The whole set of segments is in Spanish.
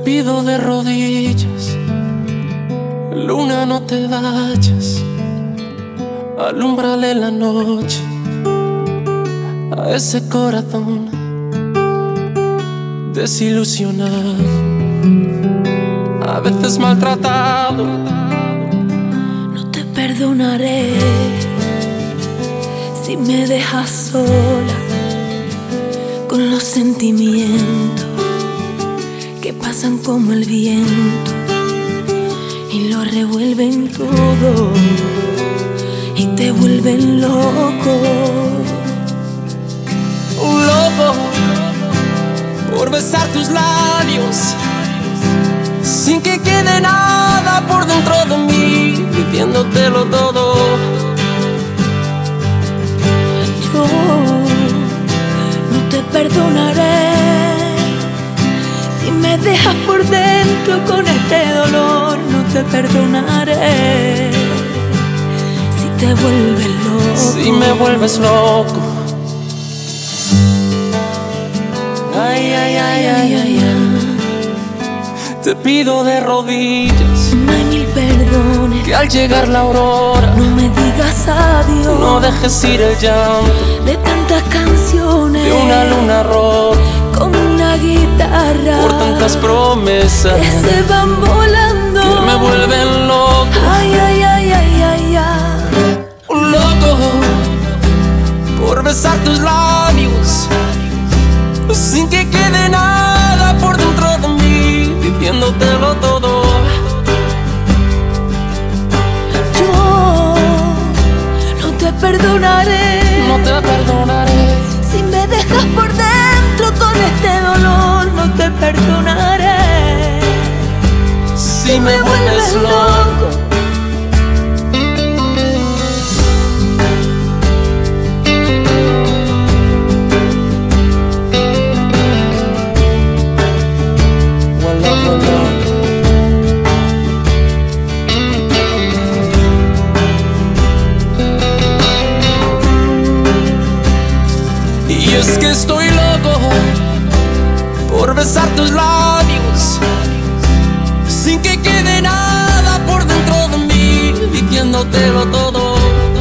pido de rodillas, luna, no te vayas. Alúmbrale la noche a ese corazón desilusionado, a veces maltratado. No te perdonaré si me dejas sola con los sentimientos que pasan como el viento y lo revuelven todo y te vuelven loco. Un loco por besar tus labios sin que quede nada por dentro de mí, pidiéndotelo todo. Yo no te perdonaré si me dejas por dentro con este dolor. No te perdonaré si te vuelves loco. Si me vuelves loco. Ay, ay, ay, ay, ay, ay. Te pido de rodillas, no hay mil perdones, que al llegar la aurora no me digas adiós. No dejes ir el llanto de tantas canciones, de una luna rota con una guitarra, por tantas promesas que se van volando, que me vuelven loco. Ay, ay, ay, ay, ay, ay. Un loco por besar tus labios sin que quede nada por dentro de mí, pidiéndotelo todo. Yo no te perdonaré, no te perdonaré si me dejas por dentro con este dolor. No te perdonaré si me vuelves loco. Y es que estoy loco por besar tus labios sin que quede nada por dentro de mí, diciéndotelo todo.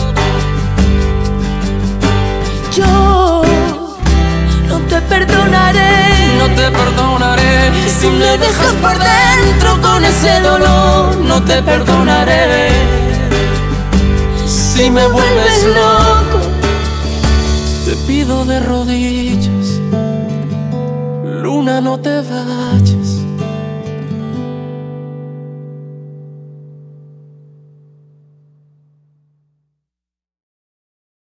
Yo no te perdonaré, no te perdonaré si me dejas por dentro con ese dolor. No te perdonaré si me vuelves loco. Te pido de rodillas, luna, no te vayas.